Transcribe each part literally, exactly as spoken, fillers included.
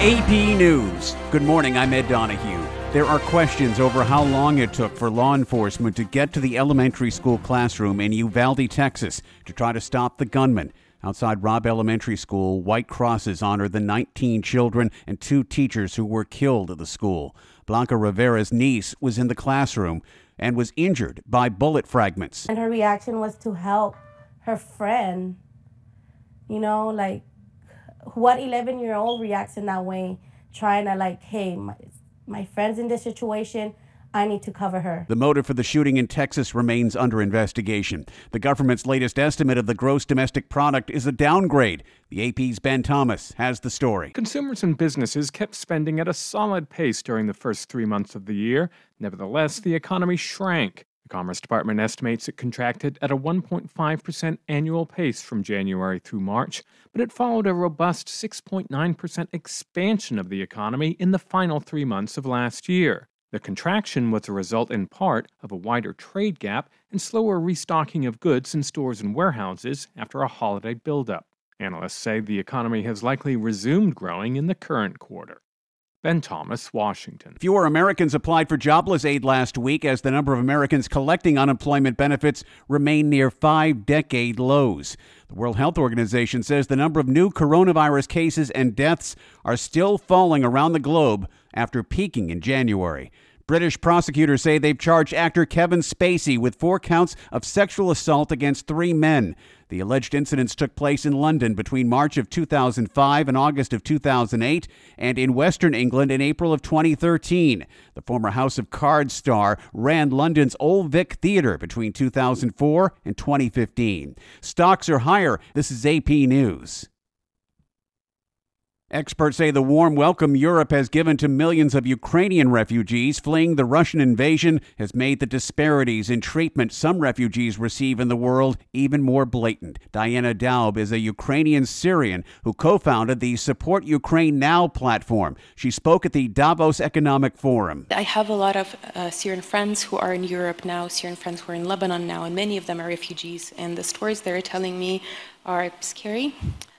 A P News. Good morning, I'm Ed Donahue. There are questions over how long it took for law enforcement to get to the elementary school classroom in Uvalde, Texas, to try to stop the gunman. Outside Robb Elementary School, white crosses honor the nineteen children and two teachers who were killed at the school. Blanca Rivera's niece was in the classroom and was injured by bullet fragments. And her reaction was to help her friend. You know, like, what eleven-year-old reacts in that way, trying to, like, hey, my, my friend's in this situation, I need to cover her. The motive for the shooting in Texas remains under investigation. The government's latest estimate of the gross domestic product is a downgrade. The A P's Ben Thomas has the story. Consumers and businesses kept spending at a solid pace during the first three months of the year. Nevertheless, the economy shrank. The Commerce Department estimates it contracted at a one point five percent annual pace from January through March, but it followed a robust six point nine percent expansion of the economy in the final three months of last year. The contraction was a result in part of a wider trade gap and slower restocking of goods in stores and warehouses after a holiday buildup. Analysts say the economy has likely resumed growing in the current quarter. Ben Thomas, Washington. Fewer Americans applied for jobless aid last week as the number of Americans collecting unemployment benefits remain near five-decade lows. The World Health Organization says the number of new coronavirus cases and deaths are still falling around the globe after peaking in January. British prosecutors say they've charged actor Kevin Spacey with four counts of sexual assault against three men. The alleged incidents took place in London between March of two thousand five and August of two thousand eight, and in Western England in April of twenty thirteen. The former House of Cards star ran London's Old Vic Theatre between two thousand four and twenty fifteen. Stocks are higher. This is A P News. Experts say the warm welcome Europe has given to millions of Ukrainian refugees fleeing the Russian invasion has made the disparities in treatment some refugees receive in the world even more blatant. Diana Daub is a Ukrainian Syrian who co-founded the Support Ukraine Now platform. She spoke at the Davos Economic Forum. I have a lot of uh, Syrian friends who are in Europe now, Syrian friends who are in Lebanon now, and many of them are refugees. And the stories they're telling me are scary.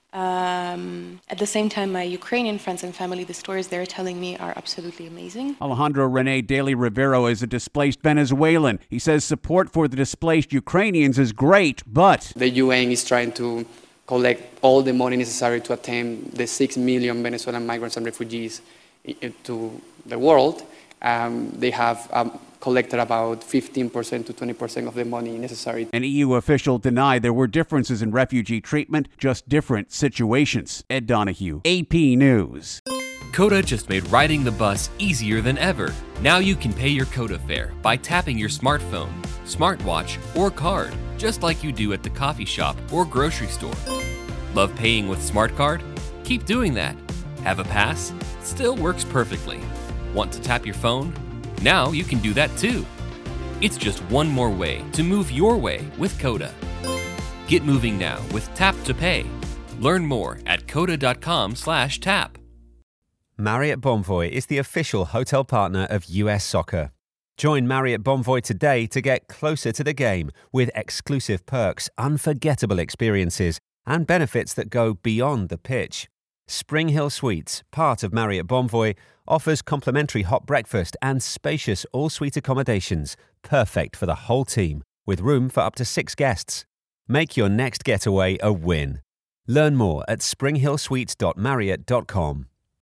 Um, at the same time, my Ukrainian friends and family, the stories they're telling me are absolutely amazing. Alejandro Rene Daly Rivero is a displaced Venezuelan. He says support for the displaced Ukrainians is great, but the U N is trying to collect all the money necessary to attend the six million Venezuelan migrants and refugees to the world. Um, they have um, collected about fifteen percent to twenty percent of the money necessary. An E U official denied there were differences in refugee treatment, just different situations. Ed Donahue, A P News. Coda just made riding the bus easier than ever. Now you can pay your Coda fare by tapping your smartphone, smartwatch, or card, just like you do at the coffee shop or grocery store. Love paying with SmartCard? Keep doing that. Have a pass? Still works perfectly. Want to tap your phone? Now you can do that too. It's just one more way to move your way with Coda. Get moving now with Tap to Pay. Learn more at coda.com slash tap. Marriott Bonvoy is the official hotel partner of U S Soccer. Join Marriott Bonvoy today to get closer to the game with exclusive perks, unforgettable experiences, and benefits that go beyond the pitch. Spring Hill Suites, part of Marriott Bonvoy, offers complimentary hot breakfast and spacious all-suite accommodations, perfect for the whole team, with room for up to six guests. Make your next getaway a win. Learn more at spring hill suites dot marriott dot com.